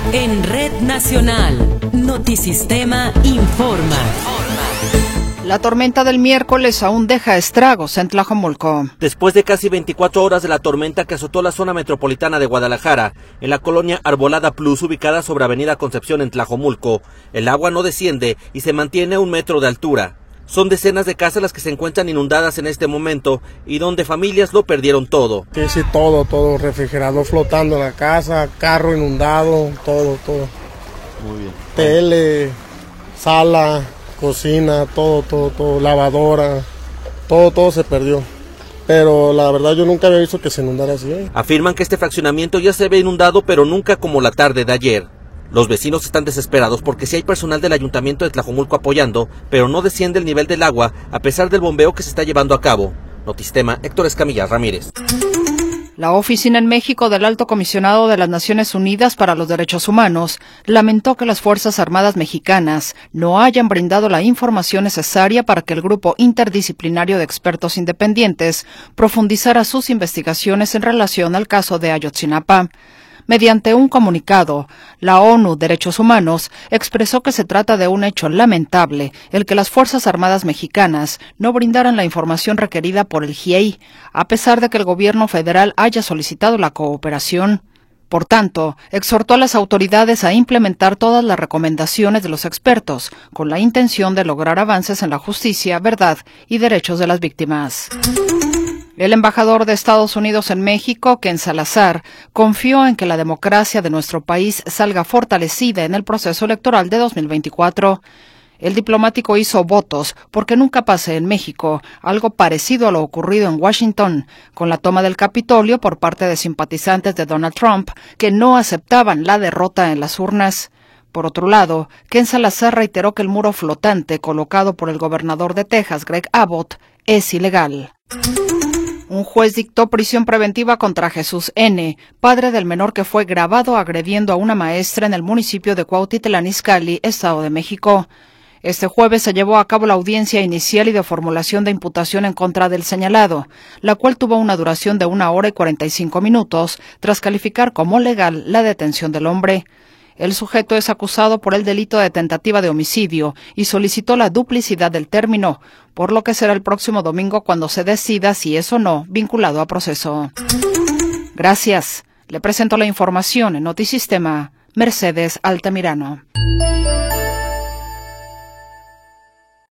En Red Nacional, Notisistema informa. La tormenta del miércoles aún deja estragos en Tlajomulco. Después de casi 24 horas de la tormenta que azotó la zona metropolitana de Guadalajara, en la colonia Arbolada Plus, ubicada sobre Avenida Concepción en Tlajomulco, el agua no desciende y se mantiene a 1 metro de altura. Son decenas de casas las que se encuentran inundadas en este momento y donde familias lo perdieron todo. Sí, todo, refrigerador flotando en la casa, carro inundado, todo. Muy bien. Tele, sala, cocina, todo, lavadora, todo se perdió. Pero la verdad yo nunca había visto que se inundara así. Afirman que este fraccionamiento ya se ve inundado, pero nunca como la tarde de ayer. Los vecinos están desesperados porque sí hay personal del ayuntamiento de Tlajomulco apoyando, pero no desciende el nivel del agua a pesar del bombeo que se está llevando a cabo. Notisistema, Héctor Escamilla Ramírez. La Oficina en México del Alto Comisionado de las Naciones Unidas para los Derechos Humanos lamentó que las Fuerzas Armadas mexicanas no hayan brindado la información necesaria para que el grupo interdisciplinario de expertos independientes profundizara sus investigaciones en relación al caso de Ayotzinapa. Mediante un comunicado, la ONU Derechos Humanos expresó que se trata de un hecho lamentable el que las Fuerzas Armadas mexicanas no brindaran la información requerida por el GIEI, a pesar de que el gobierno federal haya solicitado la cooperación. Por tanto, exhortó a las autoridades a implementar todas las recomendaciones de los expertos, con la intención de lograr avances en la justicia, verdad y derechos de las víctimas. El embajador de Estados Unidos en México, Ken Salazar, confió en que la democracia de nuestro país salga fortalecida en el proceso electoral de 2024. El diplomático hizo votos porque nunca pase en México algo parecido a lo ocurrido en Washington, con la toma del Capitolio por parte de simpatizantes de Donald Trump que no aceptaban la derrota en las urnas. Por otro lado, Ken Salazar reiteró que el muro flotante colocado por el gobernador de Texas, Greg Abbott, es ilegal. Un juez dictó prisión preventiva contra Jesús N., padre del menor que fue grabado agrediendo a una maestra en el municipio de Cuautitlán Izcalli, Estado de México. Este jueves se llevó a cabo la audiencia inicial y de formulación de imputación en contra del señalado, la cual tuvo una duración de 1 hora y 45 minutos, tras calificar como legal la detención del hombre. El sujeto es acusado por el delito de tentativa de homicidio y solicitó la duplicidad del término, por lo que será el próximo domingo cuando se decida si es o no vinculado a proceso. Gracias. Le presento la información en Notisistema, Mercedes Altamirano.